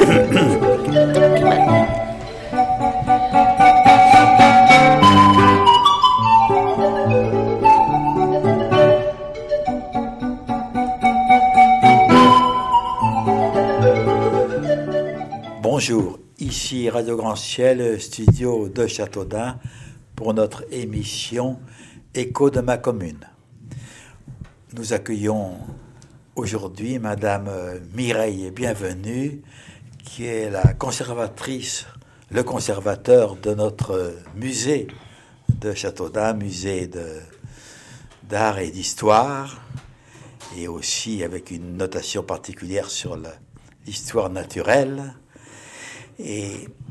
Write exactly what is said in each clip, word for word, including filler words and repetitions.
Bonjour, ici Radio Grand Ciel, studio de Châteaudun, pour notre émission Écho de ma commune. Nous accueillons aujourd'hui Madame Mireille Bienvenue, qui est la conservatrice, le conservateur de notre musée de Châteaudun, musée de, d'art et d'histoire, et aussi avec une notation particulière sur la, l'histoire naturelle. Et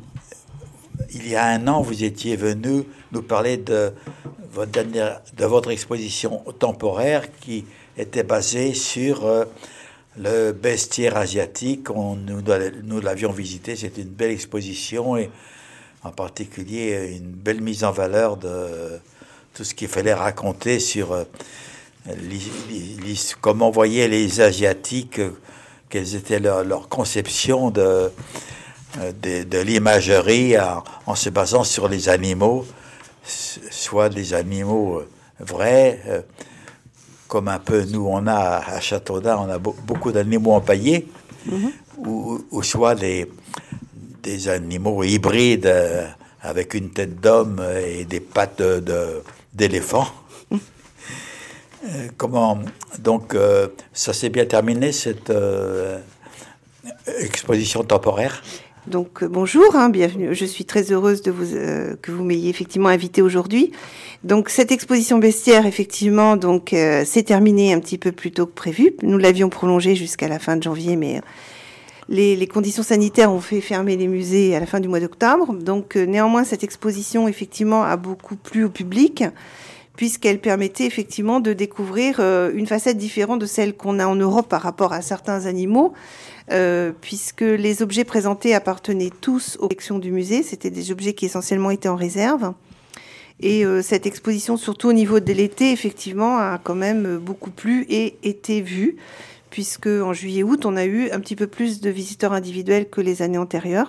il y a un an, vous étiez venu nous parler de votre, dernière, de votre exposition temporaire qui était basée sur euh, le bestiaire asiatique. On, nous, nous l'avions visité, c'est une belle exposition et en particulier une belle mise en valeur de tout ce qu'il fallait raconter sur euh, les, les, comment voyaient les Asiatiques, euh, quelles étaient leurs leur conceptions de... De, de l'imagerie en, en se basant sur les animaux, soit des animaux vrais, euh, comme un peu nous on a à Châteaudun, on a be- beaucoup d'animaux empaillés, mm-hmm. ou, ou soit des, des animaux hybrides euh, avec une tête d'homme et des pattes de, de, d'éléphant. Mm. Euh, comment donc euh, ça s'est bien terminé cette euh, exposition temporaire? Donc euh, bonjour, hein, bienvenue. Je suis très heureuse de vous euh, que vous m'ayez effectivement invité aujourd'hui. Donc cette exposition bestiaire, effectivement, donc euh, s'est terminée un petit peu plus tôt que prévu. Nous l'avions prolongée jusqu'à la fin de janvier, mais les, les conditions sanitaires ont fait fermer les musées à la fin du mois d'octobre. Donc euh, néanmoins, cette exposition, effectivement, a beaucoup plu au public, puisqu'elle permettait effectivement de découvrir euh, une facette différente de celle qu'on a en Europe par rapport à certains animaux. Euh, puisque les objets présentés appartenaient tous aux collections du musée. C'était des objets qui essentiellement étaient en réserve. Et euh, cette exposition, surtout au niveau de l'été, effectivement, a quand même beaucoup plu et été vue, puisque en juillet-août, on a eu un petit peu plus de visiteurs individuels que les années antérieures.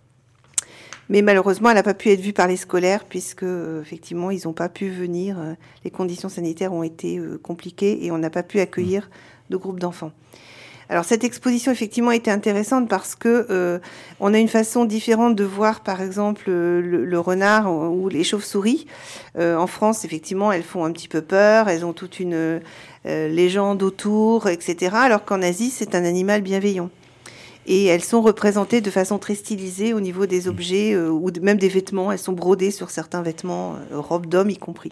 Mais malheureusement, elle n'a pas pu être vue par les scolaires, puisque euh, effectivement, ils n'ont pas pu venir. Euh, les conditions sanitaires ont été euh, compliquées et on n'a pas pu accueillir de groupes d'enfants. Alors cette exposition effectivement était intéressante parce que euh, on a une façon différente de voir par exemple le, le renard ou les chauves-souris. Euh, en France effectivement elles font un petit peu peur, elles ont toute une euh, légende autour, et cetera. Alors qu'en Asie c'est un animal bienveillant. Et elles sont représentées de façon très stylisée au niveau des objets euh, ou de, même des vêtements. Elles sont brodées sur certains vêtements, euh, robes d'hommes y compris.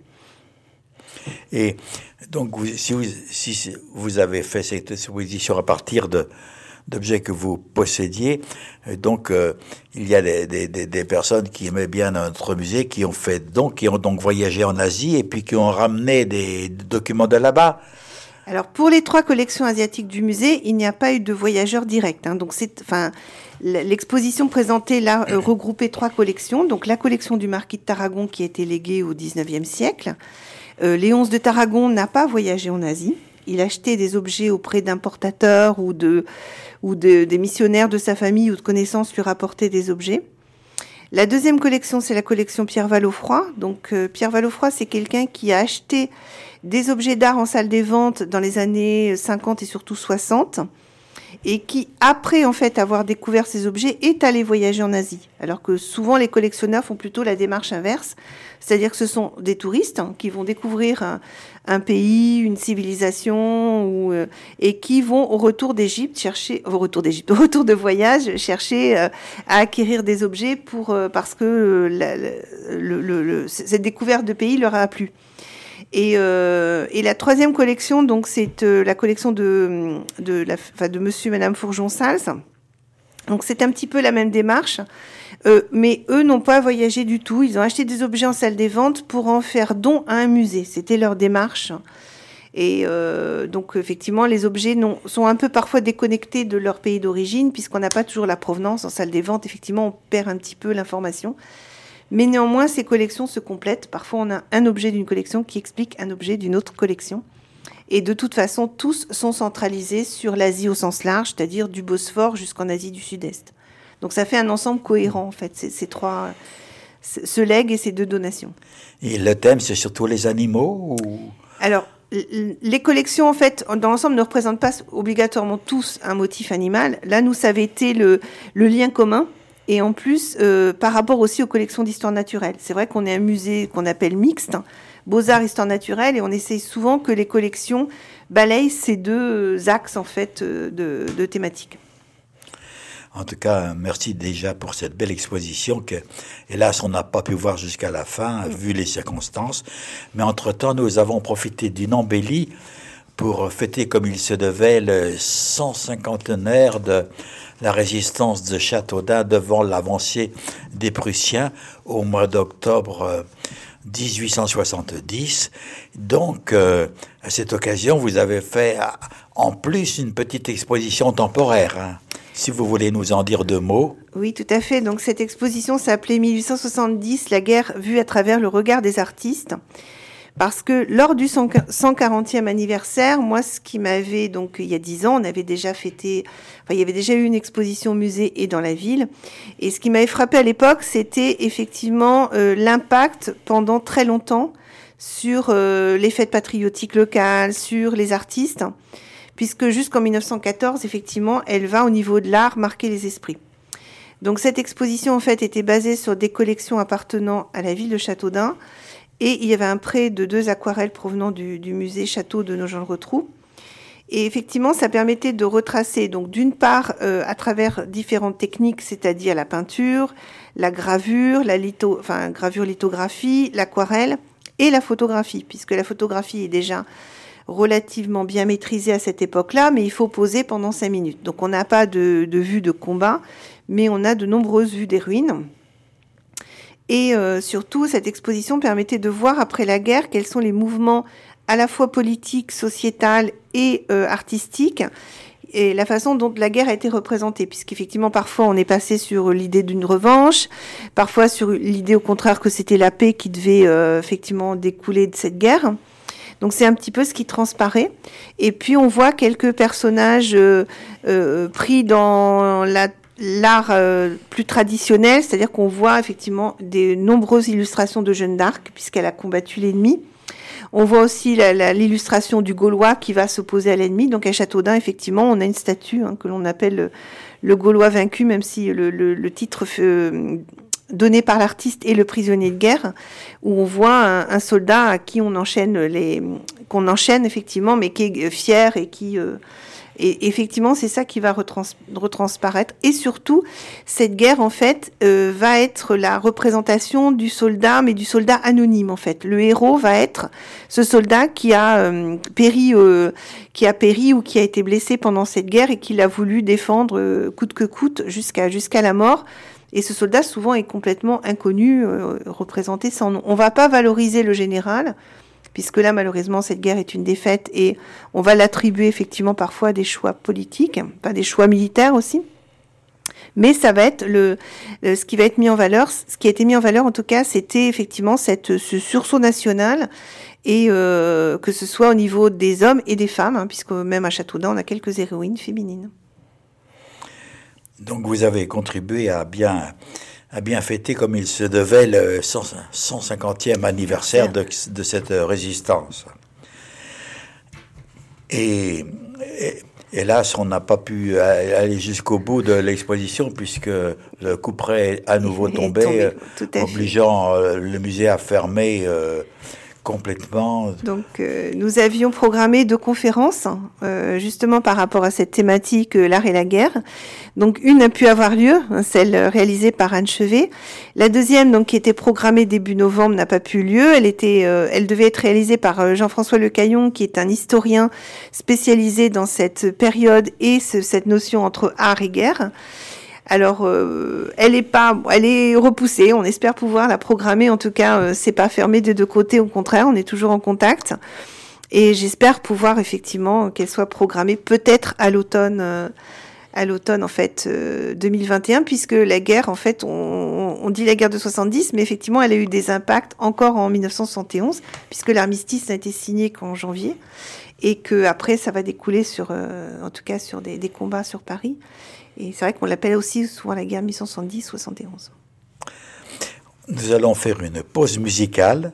Et donc, vous, si, vous, si vous avez fait cette exposition à partir de, d'objets que vous possédiez, donc euh, il y a des, des, des personnes qui aimaient bien notre musée, qui ont fait donc, qui ont donc voyagé en Asie et puis qui ont ramené des, des documents de là-bas. Alors pour les trois collections asiatiques du musée, il n'y a pas eu de voyageurs directs. Hein, donc c'est, enfin, l'exposition présentée là euh, regroupait trois collections. Donc la collection du marquis de Tarragon qui a été léguée au dix-neuvième siècle. Euh, Léonce de Tarragon n'a pas voyagé en Asie. Il achetait des objets auprès d'importateurs ou de ou de, des missionnaires de sa famille ou de connaissances lui rapportaient des objets. La deuxième collection, c'est la collection Pierre Vallofroy. Donc euh, Pierre Vallofroy, c'est quelqu'un qui a acheté des objets d'art en salle des ventes dans les années cinquante et surtout soixante, et qui, après en fait avoir découvert ces objets, est allé voyager en Asie. Alors que souvent les collectionneurs font plutôt la démarche inverse, c'est-à-dire que ce sont des touristes hein, qui vont découvrir un, un pays, une civilisation, ou, euh, et qui vont au retour d'Égypte chercher, au retour d'Égypte, au retour de voyage, chercher euh, à acquérir des objets pour euh, parce que euh, la, le, le, le, cette découverte de pays leur a plu. Et, euh, et la troisième collection, donc, c'est euh, la collection de, de, la, enfin, de Monsieur et Madame Fourgeon-Sals. Donc, c'est un petit peu la même démarche. Euh, mais eux n'ont pas voyagé du tout. Ils ont acheté des objets en salle des ventes pour en faire don à un musée. C'était leur démarche. Et euh, donc, effectivement, les objets non, sont un peu parfois déconnectés de leur pays d'origine, puisqu'on n'a pas toujours la provenance en salle des ventes. Effectivement, on perd un petit peu l'information. Mais néanmoins, ces collections se complètent. Parfois, on a un objet d'une collection qui explique un objet d'une autre collection. Et de toute façon, tous sont centralisés sur l'Asie au sens large, c'est-à-dire du Bosphore jusqu'en Asie du Sud-Est. Donc ça fait un ensemble cohérent, en fait, ces, ces trois, ce legs et ces deux donations. Et le thème, c'est surtout les animaux ou... Alors, les collections, en fait, dans l'ensemble, ne représentent pas obligatoirement tous un motif animal. Là, nous, ça avait été le, le lien commun. Et en plus, euh, par rapport aussi aux collections d'histoire naturelle. C'est vrai qu'on est un musée qu'on appelle mixte, hein, Beaux-Arts, Histoire naturelle, et on essaye souvent que les collections balayent ces deux axes, en fait, de, de thématiques. En tout cas, merci déjà pour cette belle exposition que, hélas, on n'a pas pu voir jusqu'à la fin, vu les circonstances. Mais entre-temps, nous avons profité d'une embellie pour fêter comme il se devait le cent cinquantenaire de la résistance de Châteaudun devant l'avancier des Prussiens au mois d'octobre dix-huit cent soixante-dix. Donc, euh, à cette occasion, vous avez fait en plus une petite exposition temporaire, hein. Si vous voulez nous en dire deux mots. Oui, tout à fait. Donc, cette exposition s'appelait mille huit cent soixante-dix, la guerre vue à travers le regard des artistes. Parce que lors du cent quarantième anniversaire, moi, ce qui m'avait, donc, il y a dix ans, on avait déjà fêté, enfin, il y avait déjà eu une exposition au musée et dans la ville. Et ce qui m'avait frappé à l'époque, c'était effectivement euh, l'impact pendant très longtemps sur euh, les fêtes patriotiques locales, sur les artistes, puisque jusqu'en mille neuf cent quatorze, effectivement, elle va au niveau de l'art marquer les esprits. Donc cette exposition, en fait, était basée sur des collections appartenant à la ville de Châteaudun, et il y avait un prêt de deux aquarelles provenant du, du musée Château de Nogent-le-Rotrou. Et effectivement, ça permettait de retracer, donc d'une part, euh, à travers différentes techniques, c'est-à-dire la peinture, la gravure, la litho, enfin gravure lithographie, l'aquarelle et la photographie, puisque la photographie est déjà relativement bien maîtrisée à cette époque-là, mais il faut poser pendant cinq minutes. Donc on n'a pas de, de vue de combat, mais on a de nombreuses vues des ruines. Et euh, surtout, cette exposition permettait de voir après la guerre quels sont les mouvements à la fois politiques, sociétales et euh, artistiques, et la façon dont la guerre a été représentée, puisqu'effectivement, parfois, on est passé sur l'idée d'une revanche, parfois sur l'idée, au contraire, que c'était la paix qui devait euh, effectivement découler de cette guerre. Donc, c'est un petit peu ce qui transparaît. Et puis, on voit quelques personnages euh, euh, pris dans la l'art euh, plus traditionnel, c'est-à-dire qu'on voit effectivement des nombreuses illustrations de Jeanne d'Arc, puisqu'elle a combattu l'ennemi. On voit aussi la, la, l'illustration du Gaulois qui va s'opposer à l'ennemi. Donc à Châteaudun, effectivement, on a une statue hein, que l'on appelle le, le Gaulois vaincu, même si le, le, le titre euh, donné par l'artiste est le prisonnier de guerre, où on voit un, un soldat à qui on enchaîne les, qu'on enchaîne effectivement, mais qui est fier et qui euh, Et effectivement, c'est ça qui va retrans- retransparaître. Et surtout, cette guerre, en fait, euh, va être la représentation du soldat, mais du soldat anonyme, en fait. Le héros va être ce soldat qui a euh, péri, euh, qui a péri ou qui a été blessé pendant cette guerre et qui l'a voulu défendre euh, coûte que coûte jusqu'à jusqu'à la mort. Et ce soldat, souvent, est complètement inconnu, euh, représenté sans nom. On va pas valoriser le général, puisque là, malheureusement, cette guerre est une défaite et on va l'attribuer effectivement parfois à des choix politiques, pas des choix militaires aussi. Mais ça va être le, le, ce qui va être mis en valeur, ce qui a été mis en valeur en tout cas, c'était effectivement cette, ce sursaut national et euh, que ce soit au niveau des hommes et des femmes, hein, puisque même à Châteaudun, on a quelques héroïnes féminines. Donc vous avez contribué à bien... a bien fêté comme il se devait le cent cinquantième anniversaire de, de cette résistance. Et, et hélas, on n'a pas pu aller jusqu'au bout de l'exposition puisque le couperet est à nouveau tombé, tombé obligeant fait. le musée à fermer euh, complètement. Donc, euh, nous avions programmé deux conférences, euh, justement par rapport à cette thématique, euh, l'art et la guerre. Donc, une a pu avoir lieu, hein, celle réalisée par Anne Chevet. La deuxième, donc, qui était programmée début novembre, n'a pas pu lieu. Elle était, euh, elle devait être réalisée par euh, Jean-François Lecaillon, qui est un historien spécialisé dans cette période et ce, cette notion entre art et guerre. Alors, euh, elle est pas, elle est repoussée. On espère pouvoir la programmer. En tout cas, euh, c'est pas fermé des deux côtés. Au contraire, on est toujours en contact. Et j'espère pouvoir effectivement qu'elle soit programmée peut-être à l'automne, euh, à l'automne en fait euh, deux mille vingt et un, puisque la guerre, en fait, on, on dit la guerre de soixante-dix, mais effectivement, elle a eu des impacts encore en mille neuf cent soixante et onze, puisque l'armistice n'a été signé qu'en janvier, et que après, ça va découler sur, euh, en tout cas, sur des, des combats sur Paris. Et c'est vrai qu'on l'appelle aussi souvent la guerre mille huit cent soixante-dix soixante et onze. Nous allons faire une pause musicale.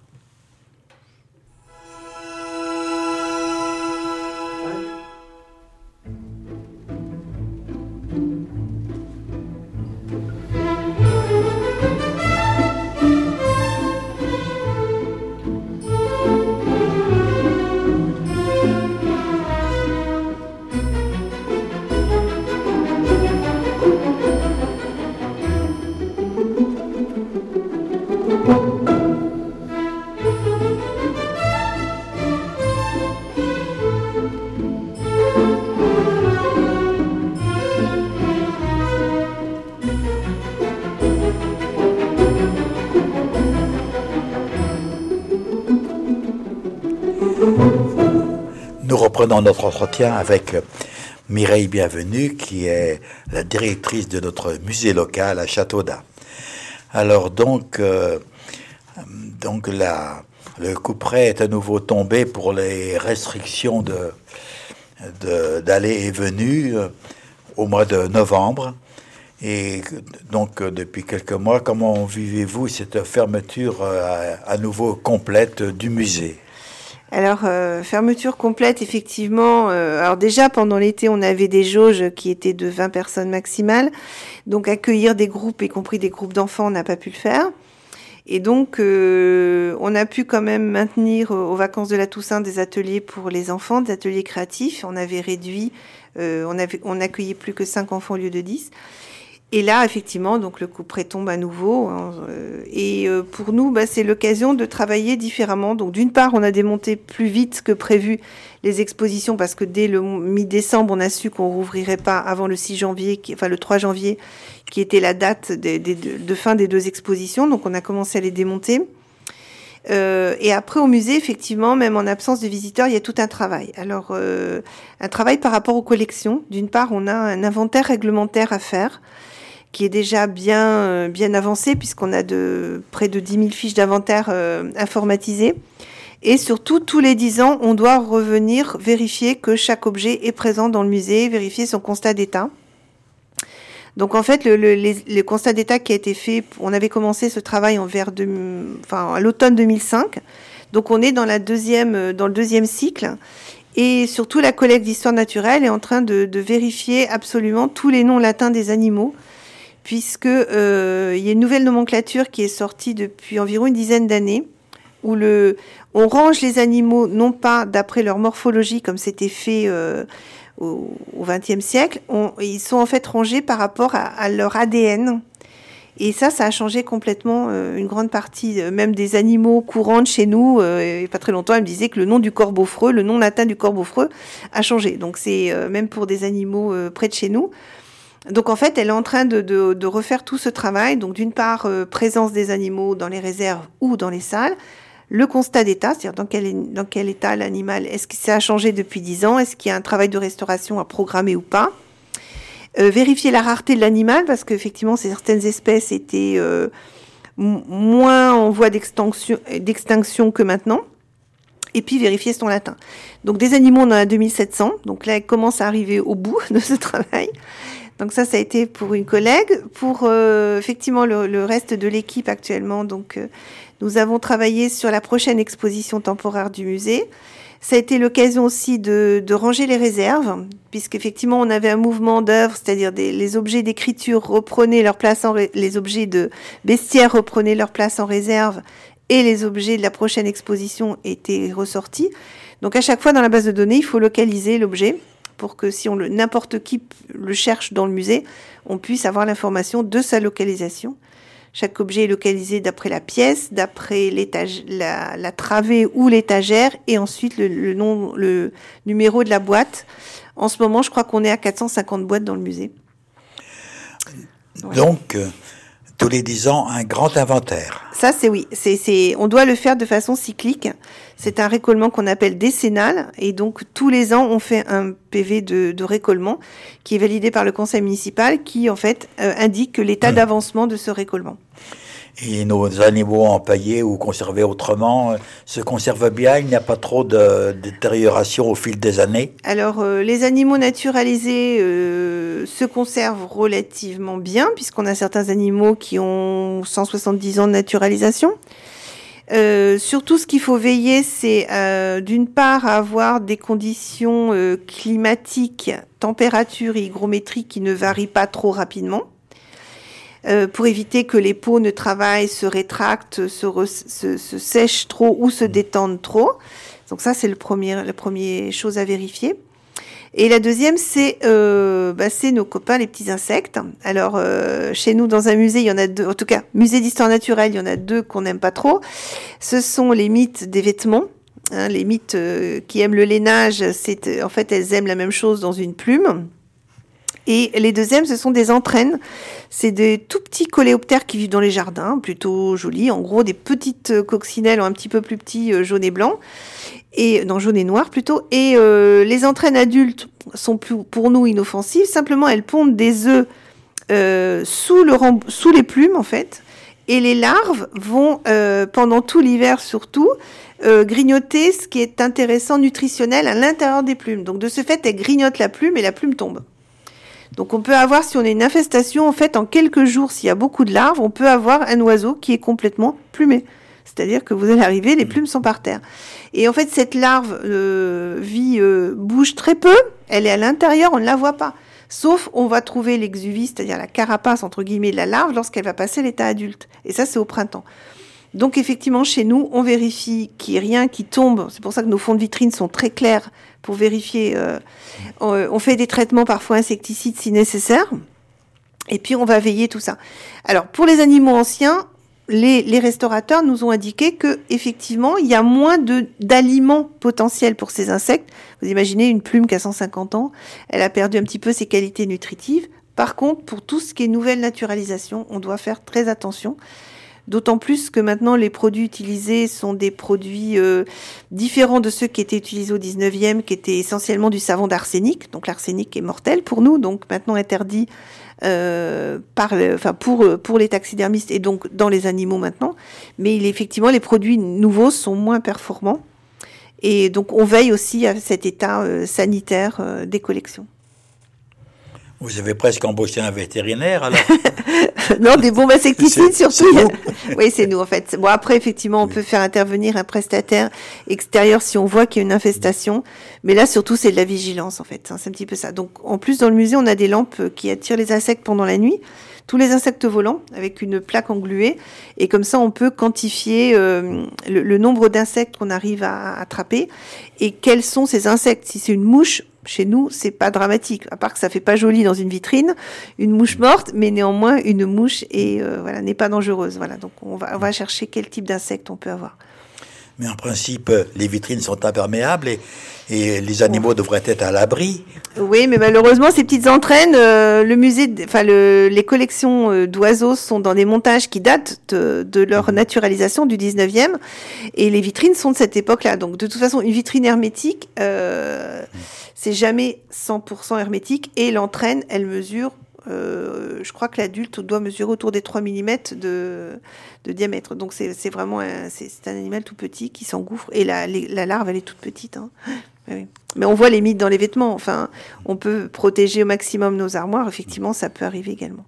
Nous reprenons notre entretien avec Mireille Bienvenue, qui est la directrice de notre musée local à Châteaudun. Alors donc, euh, donc la, le couperet est à nouveau tombé pour les restrictions de, de, d'aller et venue euh, au mois de novembre. Et donc, euh, depuis quelques mois, comment vivez-vous cette fermeture euh, à, à nouveau complète du musée ? Alors, euh, fermeture complète, effectivement. Euh, alors déjà, pendant l'été, on avait des jauges qui étaient de vingt personnes maximales. Donc, accueillir des groupes, y compris des groupes d'enfants, on n'a pas pu le faire. Et donc, euh, on a pu quand même maintenir euh, aux vacances de la Toussaint des ateliers pour les enfants, des ateliers créatifs. On avait réduit, euh, on avait, on accueillait plus que cinq enfants au lieu de dix. Et là, effectivement, donc le couperet tombe à nouveau. Hein, euh, et euh, pour nous, bah, c'est l'occasion de travailler différemment. Donc, d'une part, on a démonté plus vite que prévu les expositions parce que dès le mi-décembre, on a su qu'on rouvrirait pas avant le six janvier, qui, enfin le trois janvier, qui était la date de, de, de fin des deux expositions. Donc, on a commencé à les démonter. Euh, et après, au musée, effectivement, même en absence de visiteurs, il y a tout un travail. Alors, euh, un travail par rapport aux collections. D'une part, on a un inventaire réglementaire à faire, qui est déjà bien euh, bien avancé puisqu'on a de près de dix mille fiches d'inventaire euh, informatisées. Et surtout, tous les dix ans, on doit revenir vérifier que chaque objet est présent dans le musée, vérifier son constat d'état. Donc en fait, le, le, les, le constat d'état qui a été fait, on avait commencé ce travail en vers de, enfin, à l'automne deux mille cinq. Donc on est dans la deuxième, dans le deuxième cycle. Et surtout, la collecte d'histoire naturelle est en train de, de vérifier absolument tous les noms latins des animaux, puisque euh, il y a une nouvelle nomenclature qui est sortie depuis environ une dizaine d'années, où le, on range les animaux non pas d'après leur morphologie comme c'était fait euh, au vingtième siècle, on, ils sont en fait rangés par rapport à, à leur A D N. Et ça, ça a changé complètement euh, une grande partie, euh, même des animaux courants de chez nous. Euh, il n'y a pas très longtemps, elle me disait que le nom du corbeau-freux, le nom latin du corbeau-freux a changé. Donc c'est euh, même pour des animaux euh, près de chez nous. Donc en fait, elle est en train de, de, de refaire tout ce travail. Donc d'une part, euh, présence des animaux dans les réserves ou dans les salles, le constat d'état, c'est-à-dire dans quel, dans quel état l'animal, est-ce que ça a changé depuis dix ans, est-ce qu'il y a un travail de restauration à programmer ou pas, euh, vérifier la rareté de l'animal, parce qu'effectivement, certaines espèces étaient euh, m- moins en voie d'extinction, d'extinction que maintenant. Et puis vérifier son latin. Donc des animaux, on en a deux mille sept cents. Donc là, elle commence à arriver au bout de ce travail. Donc ça, ça a été pour une collègue. Pour euh, effectivement le, le reste de l'équipe actuellement, donc euh, nous avons travaillé sur la prochaine exposition temporaire du musée. Ça a été l'occasion aussi de, de ranger les réserves, puisqu'effectivement on avait un mouvement d'œuvre, c'est-à-dire des, les objets d'écriture reprenaient leur place en ré, les objets de bestiaire reprenaient leur place en réserve, et les objets de la prochaine exposition étaient ressortis. Donc à chaque fois dans la base de données, il faut localiser l'objet, pour que si on le, n'importe qui le cherche dans le musée, on puisse avoir l'information de sa localisation. Chaque objet est localisé d'après la pièce, d'après l'étage, la, la travée ou l'étagère, et ensuite le, le nom, le numéro de la boîte. En ce moment, je crois qu'on est à quatre cent cinquante boîtes dans le musée. Voilà. Donc, euh, tous les dix ans, un grand inventaire. Ça, c'est oui. C'est, c'est, on doit le faire de façon cyclique. C'est un récollement qu'on appelle décennal. Et donc, tous les ans, on fait un P V de, de récollement qui est validé par le conseil municipal qui, en fait, euh, indique l'état mmh. d'avancement de ce récollement. Et nos animaux empaillés ou conservés autrement euh, se conservent bien, il n'y a pas trop de, de détérioration au fil des années? Alors, euh, les animaux naturalisés euh, se conservent relativement bien, puisqu'on a certains animaux qui ont cent soixante-dix ans de naturalisation. Euh, surtout, ce qu'il faut veiller, c'est euh, d'une part à avoir des conditions euh, climatiques, température et hygrométriques qui ne varient pas trop rapidement, euh, pour éviter que les peaux ne travaillent, se rétractent, se, re, se, se sèchent trop ou se détendent trop. Donc ça, c'est le premier, la première chose à vérifier. Et la deuxième, c'est euh, bah, c'est nos copains, les petits insectes. Alors, euh, chez nous, dans un musée, il y en a deux. En tout cas, musée d'histoire naturelle, il y en a deux qu'on n'aime pas trop. Ce sont les mites des vêtements. Hein, les mites euh, qui aiment le lainage, c'est en fait, elles aiment la même chose dans une plume. Et les deuxièmes, ce sont des entraînes. C'est des tout petits coléoptères qui vivent dans les jardins, plutôt jolis. En gros, des petites coccinelles un petit peu plus petits, euh, jaune et blanc. Et non, jaune et noir plutôt. Et euh, les entraînes adultes sont plus, pour nous inoffensives. Simplement, elles pondent des œufs euh, sous le remb- sous les plumes en fait. Et les larves vont euh, pendant tout l'hiver surtout euh, grignoter ce qui est intéressant nutritionnel à l'intérieur des plumes. Donc de ce fait, elles grignotent la plume et la plume tombe. Donc on peut avoir, si on a une infestation, en fait, en quelques jours, s'il y a beaucoup de larves, on peut avoir un oiseau qui est complètement plumé. C'est-à-dire que vous allez arriver, les plumes sont par terre. Et en fait, cette larve euh, vit, euh, bouge très peu, elle est à l'intérieur, on ne la voit pas. Sauf, on va trouver l'exuvie, c'est-à-dire la carapace, entre guillemets, de la larve, lorsqu'elle va passer l'état adulte. Et ça, c'est au printemps. Donc, effectivement, chez nous, on vérifie qu'il n'y ait rien qui tombe. C'est pour ça que nos fonds de vitrine sont très clairs pour vérifier. Euh, on, on fait des traitements parfois insecticides si nécessaire. Et puis, on va veiller tout ça. Alors, pour les animaux anciens, Les, les restaurateurs nous ont indiqué que effectivement il y a moins de d'aliments potentiels pour ces insectes. Vous imaginez une plume qui a cent cinquante ans, elle a perdu un petit peu ses qualités nutritives. Par contre, pour tout ce qui est nouvelle naturalisation, on doit faire très attention. D'autant plus que maintenant les produits utilisés sont des produits euh, différents de ceux qui étaient utilisés au dix-neuvième, qui étaient essentiellement du savon d'arsenic. Donc l'arsenic est mortel pour nous, donc maintenant interdit. Euh, par, enfin pour pour les taxidermistes et donc dans les animaux maintenant, mais il, effectivement les produits nouveaux sont moins performants et donc on veille aussi à cet état euh, sanitaire euh, des collections. Vous avez presque embauché un vétérinaire, alors? Non, des bombes insecticides C'est- surtout. c'est vous. Oui, c'est nous en fait. Bon, après, effectivement, on Oui. peut faire intervenir un prestataire extérieur si on voit qu'il y a une infestation. Mais là, surtout, c'est de la vigilance en fait. C'est un petit peu ça. Donc, en plus, dans le musée, on a des lampes qui attirent les insectes pendant la nuit. Tous les insectes volants avec une plaque engluée. Et comme ça, on peut quantifier euh, le, le nombre d'insectes qu'on arrive à attraper et quels sont ces insectes. Si c'est une mouche, chez nous, c'est pas dramatique, à part que ça fait pas joli dans une vitrine, une mouche morte, mais néanmoins une mouche et euh, voilà n'est pas dangereuse. Voilà, donc on va on va chercher quel type d'insecte on peut avoir. Mais en principe, les vitrines sont imperméables et, et les animaux devraient être à l'abri. Oui, mais malheureusement ces petites entraînes, euh, le musée, enfin le, les collections euh, d'oiseaux sont dans des montages qui datent de, de leur naturalisation du dix-neuvième et les vitrines sont de cette époque-là. Donc de toute façon, une vitrine hermétique, euh, c'est jamais cent pour cent hermétique et l'entraîne, elle mesure. Euh, je crois que l'adulte doit mesurer autour des trois millimètres de, de diamètre. Donc c'est, c'est vraiment un, c'est, c'est un animal tout petit qui s'engouffre. Et la, les, la larve, elle est toute petite. Hein. Oui. Mais on voit les mites dans les vêtements. Enfin, on peut protéger au maximum nos armoires. Effectivement, ça peut arriver également.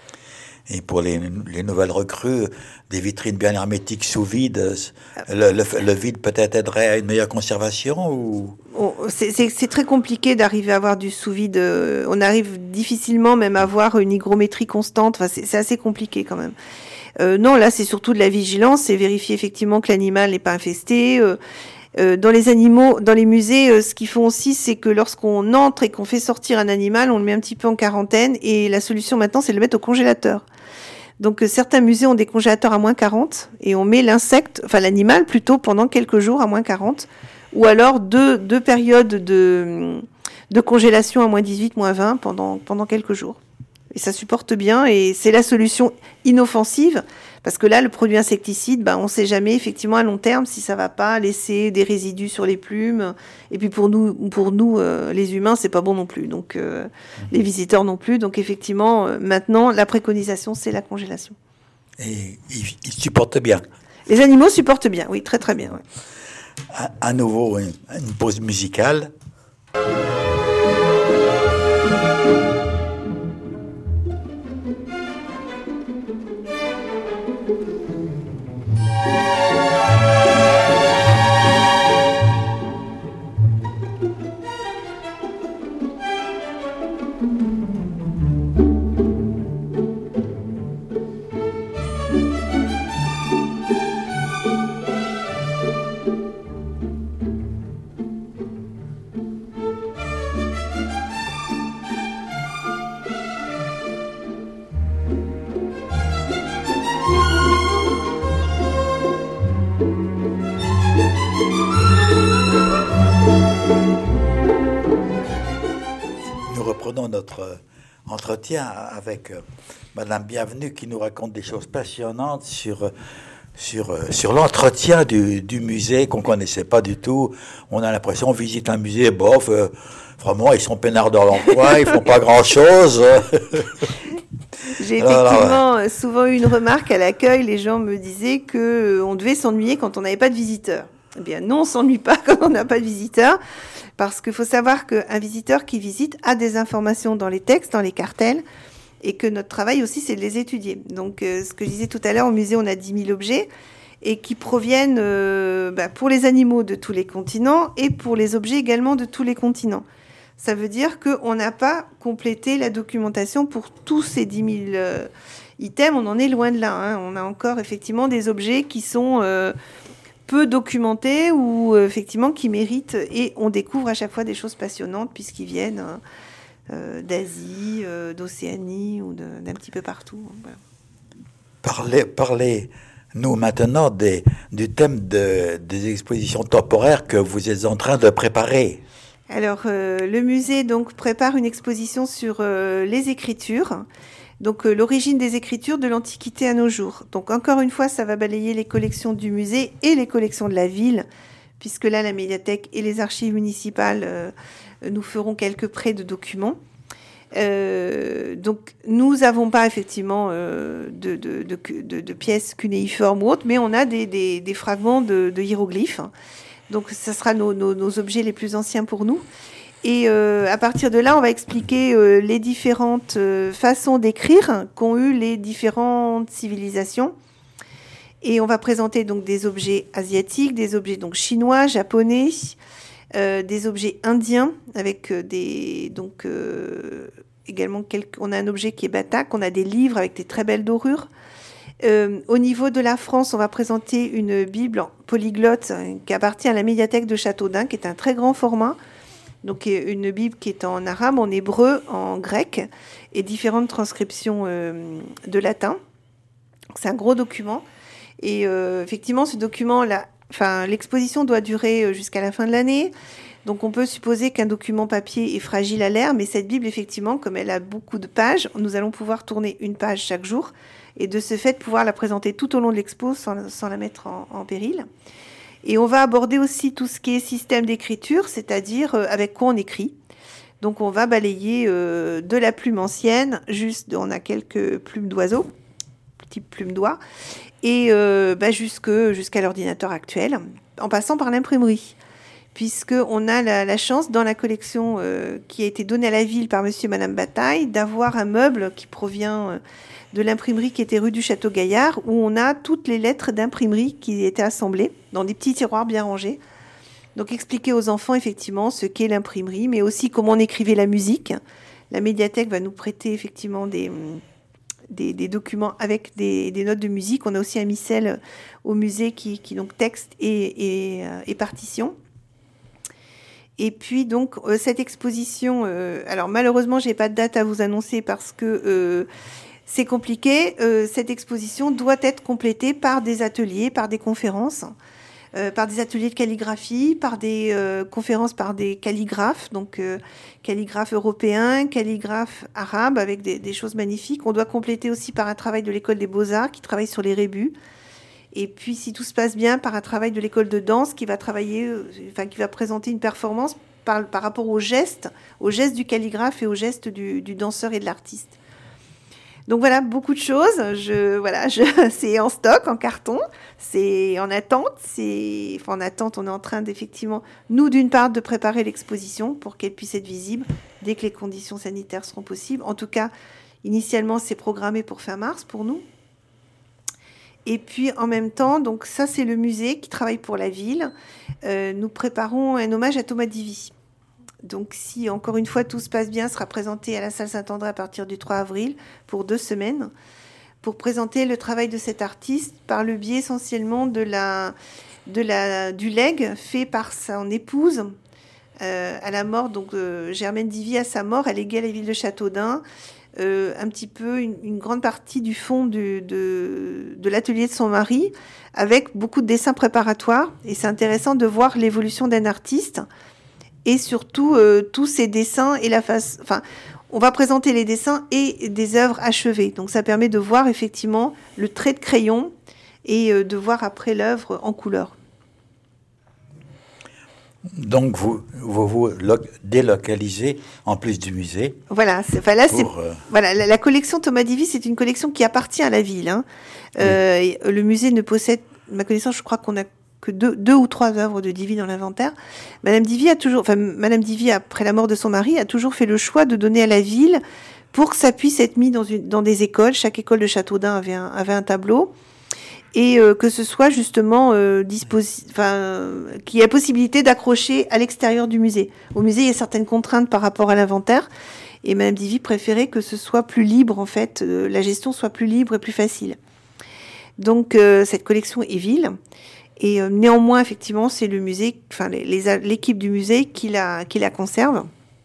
Et pour les, les nouvelles recrues, des vitrines bien hermétiques sous vide, le, le, le vide peut-être aiderait à une meilleure conservation ou... On, c'est, c'est, c'est très compliqué d'arriver à avoir du sous-vide. On arrive difficilement même à avoir une hygrométrie constante. Enfin, c'est, c'est assez compliqué quand même. Euh, non, là, c'est surtout de la vigilance. C'est vérifier effectivement que l'animal n'est pas infesté. Euh, euh, dans les animaux, dans les musées, euh, ce qu'ils font aussi, c'est que lorsqu'on entre et qu'on fait sortir un animal, on le met un petit peu en quarantaine. Et la solution maintenant, c'est de le mettre au congélateur. Donc, euh, certains musées ont des congélateurs à moins quarante et on met l'insecte, enfin l'animal plutôt, pendant quelques jours à moins quarante. Ou alors deux, deux périodes de, de congélation à moins dix-huit, moins vingt pendant, pendant quelques jours. Et ça supporte bien et c'est la solution inoffensive parce que là, le produit insecticide, ben, on ne sait jamais effectivement à long terme si ça va pas laisser des résidus sur les plumes. Et puis pour nous, pour nous euh, les humains, c'est pas bon non plus. Donc euh, mmh. les visiteurs non plus. Donc effectivement, euh, maintenant, la préconisation, c'est la congélation. Et ils, ils supportent bien. Les animaux supportent bien, oui, très très bien. Ouais. À, à nouveau, une, une pause musicale. Reprenons notre entretien avec Madame Bienvenue qui nous raconte des choses passionnantes sur, sur, sur l'entretien du, du musée qu'on ne connaissait pas du tout. On a l'impression qu'on visite un musée, bof, euh, vraiment, ils sont peinards dans l'emploi, ils font pas grand-chose. J'ai effectivement alors, souvent eu une remarque à l'accueil, les gens me disaient qu'on devait s'ennuyer quand on n'avait pas de visiteurs. Eh bien non, on ne s'ennuie pas quand on n'a pas de visiteurs. Parce qu'il faut savoir qu'un visiteur qui visite a des informations dans les textes, dans les cartels, et que notre travail aussi, c'est de les étudier. Donc, euh, ce que je disais tout à l'heure, au musée, on a dix mille objets, et qui proviennent euh, bah, pour les animaux de tous les continents, et pour les objets également de tous les continents. Ça veut dire qu'on n'a pas complété la documentation pour tous ces dix mille euh, items, on en est loin de là. Hein. On a encore effectivement des objets qui sont... Euh, peu documentés ou euh, effectivement qui méritent, et on découvre à chaque fois des choses passionnantes puisqu'ils viennent euh, d'Asie, euh, d'Océanie ou de, d'un petit peu partout. Voilà. Parlez, parlez-nous maintenant des, du thème de, des expositions temporaires que vous êtes en train de préparer. Alors, euh, le musée donc prépare une exposition sur euh, les écritures. Donc, euh, l'origine des écritures de l'Antiquité à nos jours. Donc, encore une fois, ça va balayer les collections du musée et les collections de la ville, puisque là, la médiathèque et les archives municipales euh, nous feront quelques prêts de documents. Euh, donc, nous n'avons pas effectivement euh, de, de, de, de, de pièces cunéiformes ou autres, mais on a des, des, des fragments de, de hiéroglyphes. Donc, ça sera nos, nos, nos objets les plus anciens pour nous. Et euh, à partir de là, on va expliquer euh, les différentes euh, façons d'écrire qu'ont eu les différentes civilisations. Et on va présenter donc des objets asiatiques, des objets donc chinois, japonais, euh, des objets indiens avec euh, des donc euh, également quelques, on a un objet qui est batak, on a des livres avec des très belles dorures. Euh, au niveau de la France, on va présenter une Bible polyglotte euh, qui appartient à la médiathèque de Châteaudun, qui est un très grand format. Donc une Bible qui est en arabe, en hébreu, en grec et différentes transcriptions euh, de latin. C'est un gros document. Et euh, effectivement, ce document-là, enfin, l'exposition doit durer jusqu'à la fin de l'année. Donc on peut supposer qu'un document papier est fragile à l'air, mais cette Bible, effectivement, comme elle a beaucoup de pages, nous allons pouvoir tourner une page chaque jour et de ce fait pouvoir la présenter tout au long de l'expo sans, sans la mettre en, en péril. Et on va aborder aussi tout ce qui est système d'écriture, c'est-à-dire euh, avec quoi on écrit. Donc on va balayer euh, de la plume ancienne, juste, on a quelques plumes d'oiseaux, type plume d'oie, et euh, bah, jusque, jusqu'à l'ordinateur actuel, en passant par l'imprimerie. Puisqu'on a la, la chance, dans la collection euh, qui a été donnée à la ville par monsieur et madame Bataille, d'avoir un meuble qui provient... Euh, de l'imprimerie qui était rue du Château-Gaillard, où on a toutes les lettres d'imprimerie qui étaient assemblées dans des petits tiroirs bien rangés. Donc expliquer aux enfants effectivement ce qu'est l'imprimerie, mais aussi comment on écrivait la musique. La médiathèque va nous prêter effectivement des, des, des documents avec des, des notes de musique. On a aussi un missel au musée qui, qui donc texte et, et, et partition. Et puis donc euh, cette exposition, euh, alors malheureusement j'ai pas de date à vous annoncer parce que euh, c'est compliqué. Euh, cette exposition doit être complétée par des ateliers, par des conférences, euh, par des ateliers de calligraphie, par des euh, conférences par des calligraphes, donc euh, calligraphes européens, calligraphes arabes, avec des, des choses magnifiques. On doit compléter aussi par un travail de l'école des Beaux-Arts qui travaille sur les rébus. Et puis, si tout se passe bien, par un travail de l'école de danse qui va travailler, euh, enfin qui va présenter une performance par, par rapport aux gestes, aux gestes du calligraphe et aux gestes du, du danseur et de l'artiste. Donc voilà, beaucoup de choses. Je, voilà, je, c'est en stock, en carton, c'est en attente. C'est, enfin, en attente, on est en train d'effectivement, nous d'une part, de préparer l'exposition pour qu'elle puisse être visible dès que les conditions sanitaires seront possibles. En tout cas, initialement, c'est programmé pour fin mars pour nous. Et puis en même temps, donc ça c'est le musée qui travaille pour la ville. Euh, nous préparons un hommage à Thomas Divy. Donc si encore une fois tout se passe bien, sera présenté à la salle Saint-André à partir du trois avril pour deux semaines pour présenter le travail de cet artiste par le biais essentiellement de la, de la, du legs fait par son épouse euh, à la mort. Donc euh, Germaine Divy à sa mort, elle léguait à la ville de Châteaudun euh, un petit peu une, une grande partie du fond du, de, de l'atelier de son mari avec beaucoup de dessins préparatoires. Et c'est intéressant de voir l'évolution d'un artiste. Et surtout, euh, tous ces dessins et la face... Enfin, on va présenter les dessins et des œuvres achevées. Donc, ça permet de voir effectivement le trait de crayon et euh, de voir après l'œuvre en couleur. Donc, vous vous, vous lo- délocalisez en plus du musée. Voilà. C'est, enfin, là, pour, c'est, euh... voilà la, la collection Thomas Divy, c'est une collection qui appartient à la ville. Hein. Euh, oui. et le musée ne possède, ma connaissance, je crois qu'on a que deux, deux ou trois œuvres de Divy dans l'inventaire. Madame Divy a toujours, enfin, Madame Divy, après la mort de son mari, a toujours fait le choix de donner à la ville pour que ça puisse être mis dans une, dans des écoles. Chaque école de Châteaudun avait un, avait un tableau. Et euh, que ce soit justement euh, disposi- enfin, euh, qu'il y ait possibilité d'accrocher à l'extérieur du musée. Au musée, il y a certaines contraintes par rapport à l'inventaire. Et Madame Divy préférait que ce soit plus libre, en fait, euh, la gestion soit plus libre et plus facile. Donc, euh, cette collection est ville. Et euh, néanmoins, effectivement, c'est le musée, enfin les, les, l'équipe du musée qui la, qui la conserve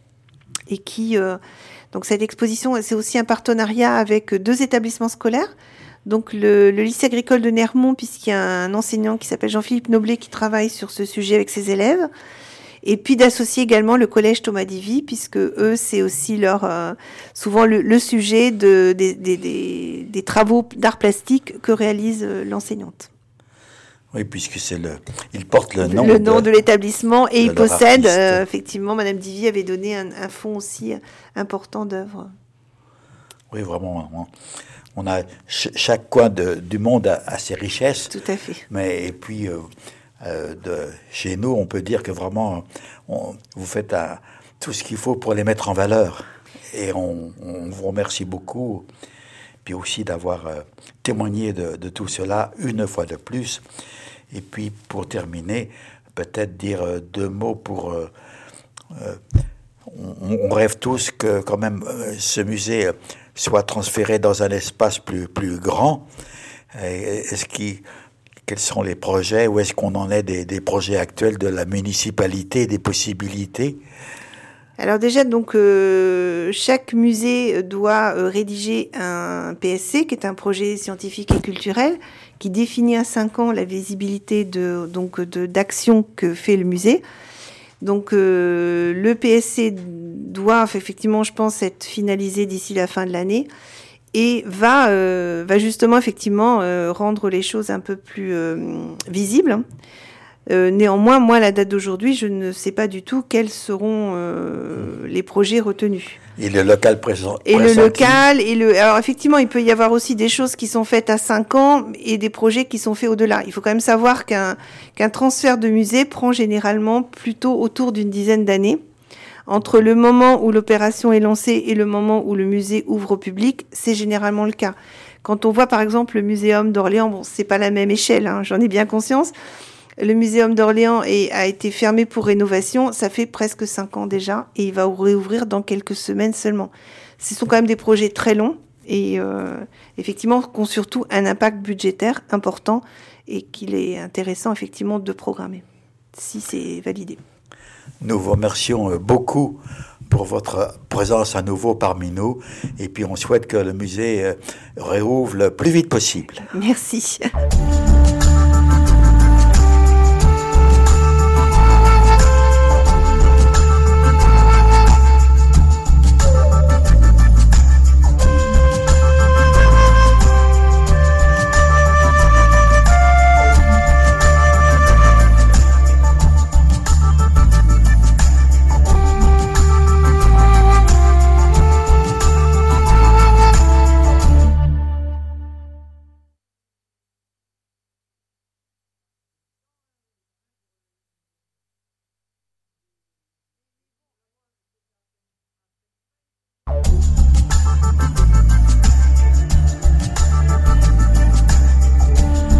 et qui euh, donc cette exposition, c'est aussi un partenariat avec deux établissements scolaires. Donc le, le lycée agricole de Nermont, puisqu'il y a un enseignant qui s'appelle Jean-Philippe Noblet qui travaille sur ce sujet avec ses élèves. Et puis d'associer également le collège Thomas Divy, puisque eux, c'est aussi leur euh, souvent le, le sujet de, des, des, des, des travaux d'art plastique que réalise euh, l'enseignante. Oui, puisque c'est le, il porte le nom, le nom de, de l'établissement et il possède, euh, effectivement, Madame Divy avait donné un, un fonds aussi important d'œuvres. Oui, vraiment, on, on a ch- chaque coin de, du monde a, a ses richesses. Tout à fait. Mais et puis euh, euh, de chez nous, on peut dire que vraiment, on, vous faites un, tout ce qu'il faut pour les mettre en valeur. Et on, on vous remercie beaucoup. Puis aussi d'avoir euh, témoigné de, de tout cela une fois de plus. Et puis, pour terminer, peut-être dire euh, deux mots pour... Euh, euh, on, on rêve tous que, quand même, euh, ce musée soit transféré dans un espace plus, plus grand. Et est-ce qu'il, quels sont les projets? Où est-ce qu'on en est des, des projets actuels de la municipalité, des possibilités? Alors déjà, donc euh, chaque musée doit euh, rédiger un P S C, qui est un projet scientifique et culturel, qui définit à cinq ans la visibilité de donc de d'action que fait le musée. Donc euh, le P S C doit effectivement, je pense, être finalisé d'ici la fin de l'année et va euh, va justement effectivement euh, rendre les choses un peu plus euh, visibles. Euh, néanmoins, moi, à la date d'aujourd'hui, je ne sais pas du tout quels seront euh, les projets retenus. Et le local présent. Et le local, et le. Alors effectivement, il peut y avoir aussi des choses qui sont faites à cinq ans et des projets qui sont faits au-delà. Il faut quand même savoir qu'un qu'un transfert de musée prend généralement plutôt autour d'une dizaine d'années. Entre le moment où l'opération est lancée et le moment où le musée ouvre au public, c'est généralement le cas. Quand on voit par exemple le Muséum d'Orléans, bon, c'est pas la même échelle, hein, j'en ai bien conscience. Le Muséum d'Orléans est, a été fermé pour rénovation, ça fait presque cinq ans déjà, et il va réouvrir dans quelques semaines seulement. Ce sont quand même des projets très longs, et euh, effectivement, qui ont surtout un impact budgétaire important, et qu'il est intéressant effectivement de programmer, si c'est validé. Nous vous remercions beaucoup pour votre présence à nouveau parmi nous, et puis on souhaite que le musée réouvre le plus vite possible. Merci.